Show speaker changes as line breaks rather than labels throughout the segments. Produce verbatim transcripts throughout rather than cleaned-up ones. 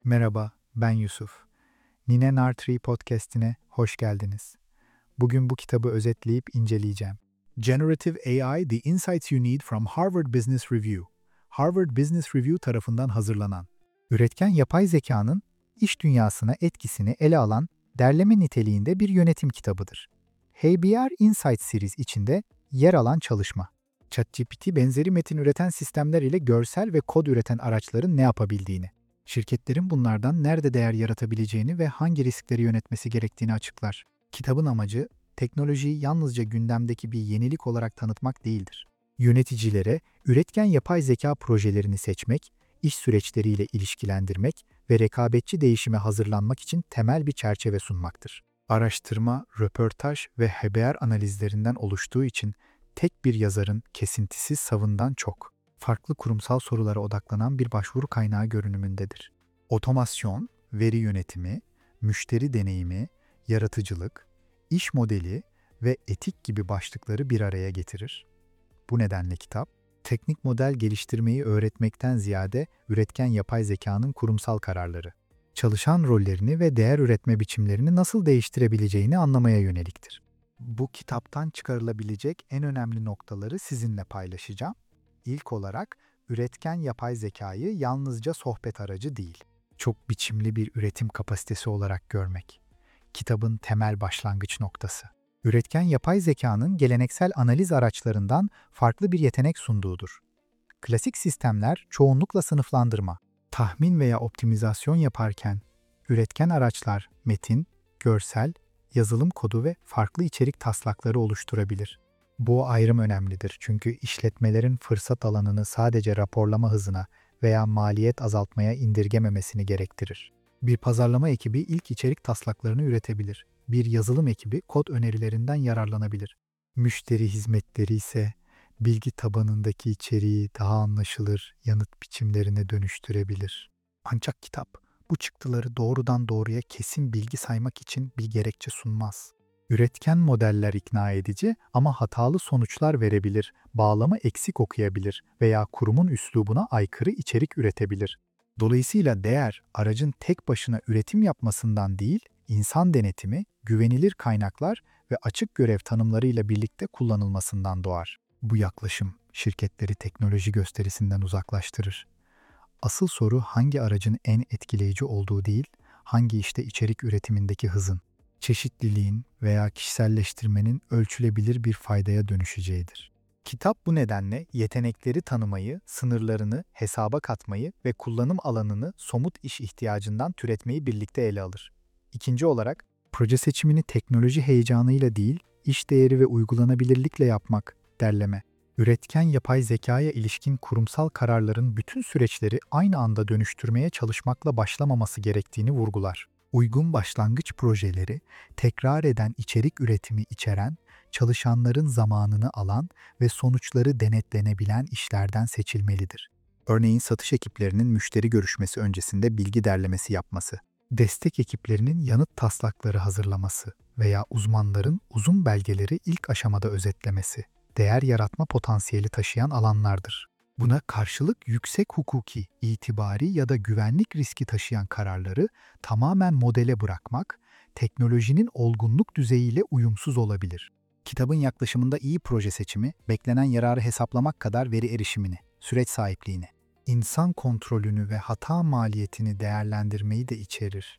Merhaba, ben Yusuf. Nine Nartree Podcast'ine hoş geldiniz. Bugün bu kitabı özetleyip inceleyeceğim. Generative A I: The Insights You Need from Harvard Business Review. Harvard Business Review tarafından hazırlanan, üretken yapay zekanın iş dünyasına etkisini ele alan derleme niteliğinde bir yönetim kitabıdır. H B R Insights Series içinde yer alan çalışma. ChatGPT benzeri metin üreten sistemler ile görsel ve kod üreten araçların ne yapabildiğini, şirketlerin bunlardan nerede değer yaratabileceğini ve hangi riskleri yönetmesi gerektiğini açıklar. Kitabın amacı, teknolojiyi yalnızca gündemdeki bir yenilik olarak tanıtmak değildir. Yöneticilere üretken yapay zeka projelerini seçmek, iş süreçleriyle ilişkilendirmek ve rekabetçi değişime hazırlanmak için temel bir çerçeve sunmaktır. Araştırma, röportaj ve haber analizlerinden oluştuğu için tek bir yazarın kesintisiz savından çok, farklı kurumsal sorulara odaklanan bir başvuru kaynağı görünümündedir. Otomasyon, veri yönetimi, müşteri deneyimi, yaratıcılık, iş modeli ve etik gibi başlıkları bir araya getirir. Bu nedenle kitap, teknik model geliştirmeyi öğretmekten ziyade üretken yapay zekanın kurumsal kararları, çalışan rollerini ve değer üretme biçimlerini nasıl değiştirebileceğini anlamaya yöneliktir. Bu kitaptan çıkarılabilecek en önemli noktaları sizinle paylaşacağım. İlk olarak, üretken yapay zekayı yalnızca sohbet aracı değil, çok biçimli bir üretim kapasitesi olarak görmek. Kitabın temel başlangıç noktası. Üretken yapay zekanın geleneksel analiz araçlarından farklı bir yetenek sunduğudur. Klasik sistemler çoğunlukla sınıflandırma, tahmin veya optimizasyon yaparken, üretken araçlar metin, görsel, yazılım kodu ve farklı içerik taslakları oluşturabilir. Bu ayrım önemlidir çünkü işletmelerin fırsat alanını sadece raporlama hızına veya maliyet azaltmaya indirgememesini gerektirir. Bir pazarlama ekibi ilk içerik taslaklarını üretebilir. Bir yazılım ekibi kod önerilerinden yararlanabilir. Müşteri hizmetleri ise bilgi tabanındaki içeriği daha anlaşılır yanıt biçimlerine dönüştürebilir. Ancak kitap bu çıktıları doğrudan doğruya kesin bilgi saymak için bir gerekçe sunmaz. Üretken modeller ikna edici ama hatalı sonuçlar verebilir, bağlamı eksik okuyabilir veya kurumun üslubuna aykırı içerik üretebilir. Dolayısıyla değer, aracın tek başına üretim yapmasından değil, insan denetimi, güvenilir kaynaklar ve açık görev tanımlarıyla birlikte kullanılmasından doğar. Bu yaklaşım, şirketleri teknoloji gösterisinden uzaklaştırır. Asıl soru hangi aracın en etkileyici olduğu değil, hangi işte içerik üretimindeki hızın, çeşitliliğin veya kişiselleştirmenin ölçülebilir bir faydaya dönüşeceğidir. Kitap bu nedenle yetenekleri tanımayı, sınırlarını hesaba katmayı ve kullanım alanını somut iş ihtiyacından türetmeyi birlikte ele alır. İkinci olarak, proje seçimini teknoloji heyecanıyla değil, iş değeri ve uygulanabilirlikle yapmak, derleme. Üretken yapay zekaya ilişkin kurumsal kararların bütün süreçleri aynı anda dönüştürmeye çalışmakla başlamaması gerektiğini vurgular. Uygun başlangıç projeleri, tekrar eden içerik üretimi içeren, çalışanların zamanını alan ve sonuçları denetlenebilen işlerden seçilmelidir. Örneğin satış ekiplerinin müşteri görüşmesi öncesinde bilgi derlemesi yapması, destek ekiplerinin yanıt taslakları hazırlaması veya uzmanların uzun belgeleri ilk aşamada özetlemesi, değer yaratma potansiyeli taşıyan alanlardır. Buna karşılık yüksek hukuki, itibari ya da güvenlik riski taşıyan kararları tamamen modele bırakmak, teknolojinin olgunluk düzeyiyle uyumsuz olabilir. Kitabın yaklaşımında iyi proje seçimi, beklenen yararı hesaplamak kadar veri erişimini, süreç sahipliğini, insan kontrolünü ve hata maliyetini değerlendirmeyi de içerir.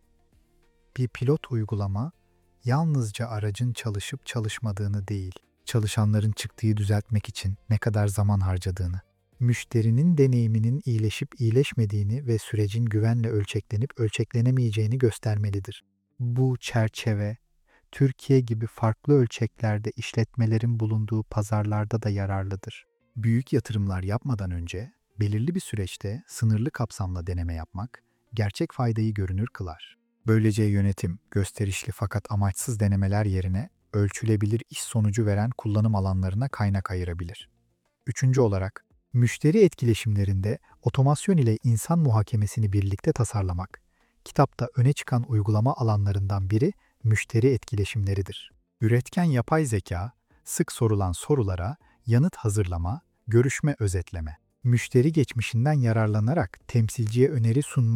Bir pilot uygulama, yalnızca aracın çalışıp çalışmadığını değil, çalışanların çıktığı düzeltmek için ne kadar zaman harcadığını, müşterinin deneyiminin iyileşip iyileşmediğini ve sürecin güvenle ölçeklenip ölçeklenemeyeceğini göstermelidir. Bu çerçeve, Türkiye gibi farklı ölçeklerde işletmelerin bulunduğu pazarlarda da yararlıdır. Büyük yatırımlar yapmadan önce, belirli bir süreçte sınırlı kapsamla deneme yapmak, gerçek faydayı görünür kılar. Böylece yönetim, gösterişli fakat amaçsız denemeler yerine ölçülebilir iş sonucu veren kullanım alanlarına kaynak ayırabilir. Üçüncü olarak, müşteri etkileşimlerinde otomasyon ile insan muhakemesini birlikte tasarlamak. Kitapta öne çıkan uygulama alanlarından biri müşteri etkileşimleridir. Üretken yapay zeka, sık sorulan sorulara yanıt hazırlama, görüşme özetleme, müşteri geçmişinden yararlanarak temsilciye öneri sunma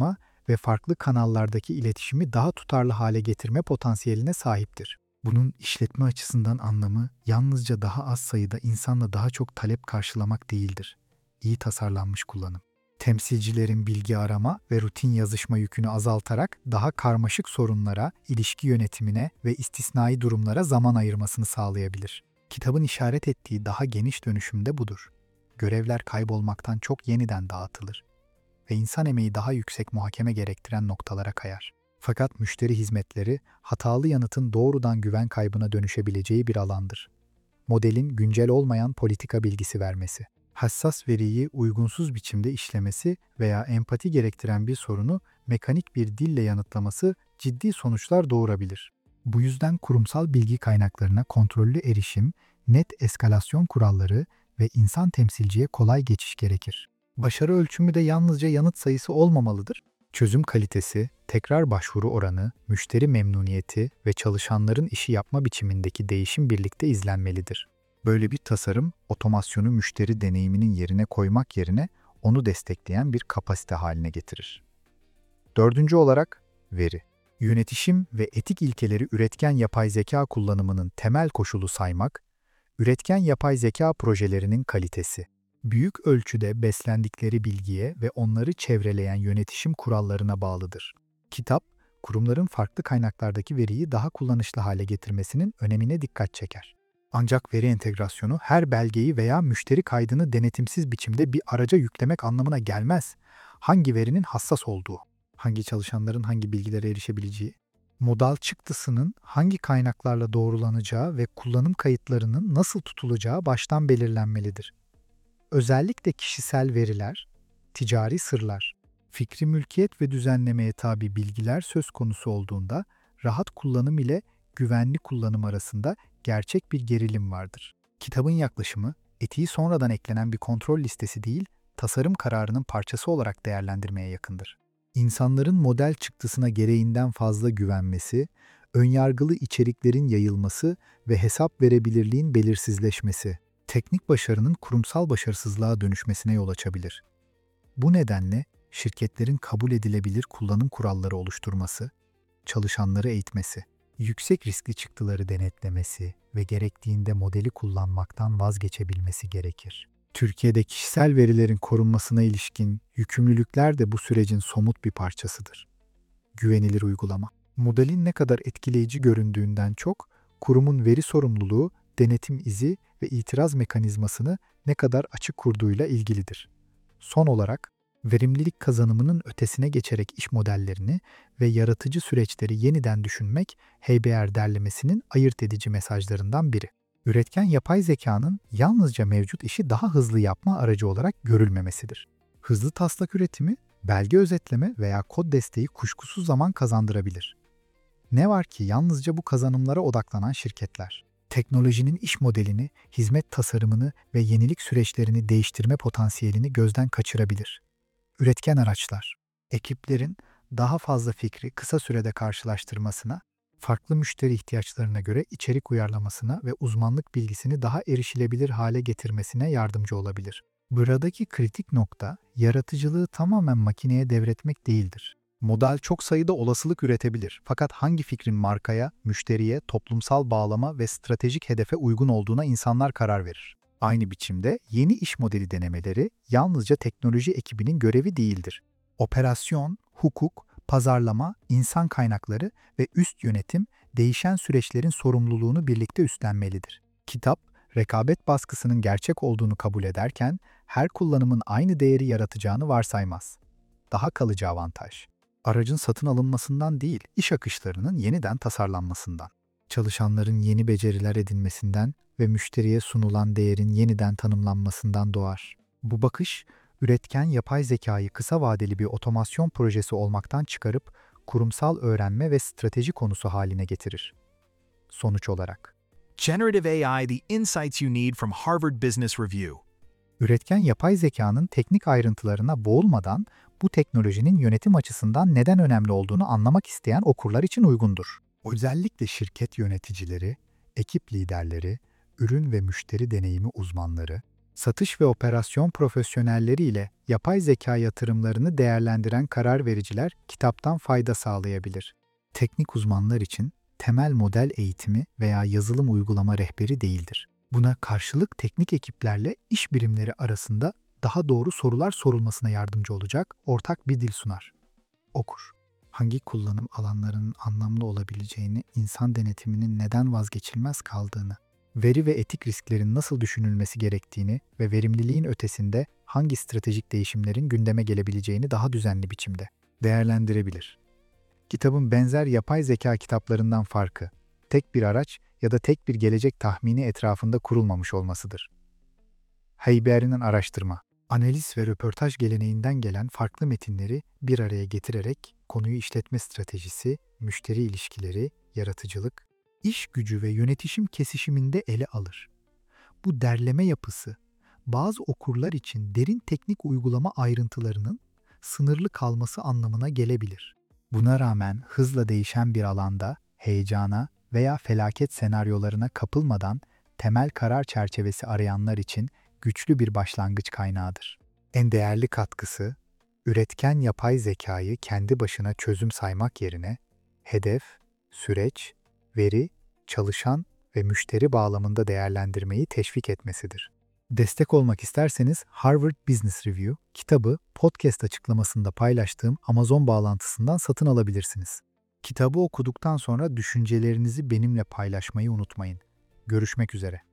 ve farklı kanallardaki iletişimi daha tutarlı hale getirme potansiyeline sahiptir. Bunun işletme açısından anlamı yalnızca daha az sayıda insanla daha çok talep karşılamak değildir. İyi tasarlanmış kullanım. Temsilcilerin bilgi arama ve rutin yazışma yükünü azaltarak daha karmaşık sorunlara, ilişki yönetimine ve istisnai durumlara zaman ayırmasını sağlayabilir. Kitabın işaret ettiği daha geniş dönüşüm de budur. Görevler kaybolmaktan çok yeniden dağıtılır ve insan emeği daha yüksek muhakeme gerektiren noktalara kayar. Fakat müşteri hizmetleri, hatalı yanıtın doğrudan güven kaybına dönüşebileceği bir alandır. Modelin güncel olmayan politika bilgisi vermesi, hassas veriyi uygunsuz biçimde işlemesi veya empati gerektiren bir sorunu mekanik bir dille yanıtlaması ciddi sonuçlar doğurabilir. Bu yüzden kurumsal bilgi kaynaklarına kontrollü erişim, net eskalasyon kuralları ve insan temsilciye kolay geçiş gerekir. Başarı ölçümü de yalnızca yanıt sayısı olmamalıdır. Çözüm kalitesi, tekrar başvuru oranı, müşteri memnuniyeti ve çalışanların işi yapma biçimindeki değişim birlikte izlenmelidir. Böyle bir tasarım, otomasyonu müşteri deneyiminin yerine koymak yerine onu destekleyen bir kapasite haline getirir. Dördüncü olarak, veri. Yönetişim ve etik ilkeleri üretken yapay zeka kullanımının temel koşulu saymak, üretken yapay zeka projelerinin kalitesi, büyük ölçüde beslendikleri bilgiye ve onları çevreleyen yönetişim kurallarına bağlıdır. Kitap, kurumların farklı kaynaklardaki veriyi daha kullanışlı hale getirmesinin önemine dikkat çeker. Ancak veri entegrasyonu her belgeyi veya müşteri kaydını denetimsiz biçimde bir araca yüklemek anlamına gelmez. Hangi verinin hassas olduğu, hangi çalışanların hangi bilgilere erişebileceği, modal çıktısının hangi kaynaklarla doğrulanacağı ve kullanım kayıtlarının nasıl tutulacağı baştan belirlenmelidir. Özellikle kişisel veriler, ticari sırlar, fikri mülkiyet ve düzenlemeye tabi bilgiler söz konusu olduğunda rahat kullanım ile güvenli kullanım arasında gerçek bir gerilim vardır. Kitabın yaklaşımı, etiği sonradan eklenen bir kontrol listesi değil, tasarım kararının parçası olarak değerlendirmeye yakındır. İnsanların model çıktısına gereğinden fazla güvenmesi, önyargılı içeriklerin yayılması ve hesap verebilirliğin belirsizleşmesi, teknik başarının kurumsal başarısızlığa dönüşmesine yol açabilir. Bu nedenle şirketlerin kabul edilebilir kullanım kuralları oluşturması, çalışanları eğitmesi, yüksek riskli çıktıları denetlemesi ve gerektiğinde modeli kullanmaktan vazgeçebilmesi gerekir. Türkiye'de kişisel verilerin korunmasına ilişkin yükümlülükler de bu sürecin somut bir parçasıdır. Güvenilir uygulama. Modelin ne kadar etkileyici göründüğünden çok, kurumun veri sorumluluğu, denetim izi ve itiraz mekanizmasını ne kadar açık kurduğuyla ilgilidir. Son olarak, verimlilik kazanımının ötesine geçerek iş modellerini ve yaratıcı süreçleri yeniden düşünmek, H B R derlemesinin ayırt edici mesajlarından biri. Üretken yapay zekanın yalnızca mevcut işi daha hızlı yapma aracı olarak görülmemesidir. Hızlı taslak üretimi, belge özetleme veya kod desteği kuşkusuz zaman kazandırabilir. Ne var ki yalnızca bu kazanımlara odaklanan şirketler, teknolojinin iş modelini, hizmet tasarımını ve yenilik süreçlerini değiştirme potansiyelini gözden kaçırabilir. Üretken araçlar, ekiplerin daha fazla fikri kısa sürede karşılaştırmasına, farklı müşteri ihtiyaçlarına göre içerik uyarlamasına ve uzmanlık bilgisini daha erişilebilir hale getirmesine yardımcı olabilir. Buradaki kritik nokta, yaratıcılığı tamamen makineye devretmek değildir. Model çok sayıda olasılık üretebilir, fakat hangi fikrin markaya, müşteriye, toplumsal bağlama ve stratejik hedefe uygun olduğuna insanlar karar verir. Aynı biçimde yeni iş modeli denemeleri yalnızca teknoloji ekibinin görevi değildir. Operasyon, hukuk, pazarlama, insan kaynakları ve üst yönetim değişen süreçlerin sorumluluğunu birlikte üstlenmelidir. Kitap, rekabet baskısının gerçek olduğunu kabul ederken her kullanımın aynı değeri yaratacağını varsaymaz. Daha kalıcı avantaj, aracın satın alınmasından değil, iş akışlarının yeniden tasarlanmasından, çalışanların yeni beceriler edinmesinden ve müşteriye sunulan değerin yeniden tanımlanmasından doğar. Bu bakış, üretken yapay zekayı kısa vadeli bir otomasyon projesi olmaktan çıkarıp kurumsal öğrenme ve strateji konusu haline getirir. Sonuç olarak,
Generative A I, the insights you need from Harvard Business Review.
üretken yapay zekanın teknik ayrıntılarına boğulmadan bu teknolojinin yönetim açısından neden önemli olduğunu anlamak isteyen okurlar için uygundur. Özellikle şirket yöneticileri, ekip liderleri, ürün ve müşteri deneyimi uzmanları, Satış ve operasyon profesyonelleri ile yapay zeka yatırımlarını değerlendiren karar vericiler kitaptan fayda sağlayabilir. Teknik uzmanlar için temel model eğitimi veya yazılım uygulama rehberi değildir. Buna karşılık teknik ekiplerle iş birimleri arasında daha doğru sorular sorulmasına yardımcı olacak ortak bir dil sunar. Okur. Hangi kullanım alanlarının anlamlı olabileceğini, insan denetiminin neden vazgeçilmez kaldığını, veri ve etik risklerin nasıl düşünülmesi gerektiğini ve verimliliğin ötesinde hangi stratejik değişimlerin gündeme gelebileceğini daha düzenli biçimde değerlendirebilir. Kitabın benzer yapay zeka kitaplarından farkı, tek bir araç ya da tek bir gelecek tahmini etrafında kurulmamış olmasıdır. Heyberi'nin araştırma, analiz ve röportaj geleneğinden gelen farklı metinleri bir araya getirerek konuyu işletme stratejisi, müşteri ilişkileri, yaratıcılık, iş gücü ve yönetişim kesişiminde ele alır. Bu derleme yapısı, bazı okurlar için derin teknik uygulama ayrıntılarının sınırlı kalması anlamına gelebilir. Buna rağmen hızla değişen bir alanda heyecana veya felaket senaryolarına kapılmadan temel karar çerçevesi arayanlar için güçlü bir başlangıç kaynağıdır. En değerli katkısı, üretken yapay zekayı kendi başına çözüm saymak yerine hedef, süreç, veri, çalışan ve müşteri bağlamında değerlendirmeyi teşvik etmesidir. Destek olmak isterseniz Harvard Business Review kitabı podcast açıklamasında paylaştığım Amazon bağlantısından satın alabilirsiniz. Kitabı okuduktan sonra düşüncelerinizi benimle paylaşmayı unutmayın. Görüşmek üzere.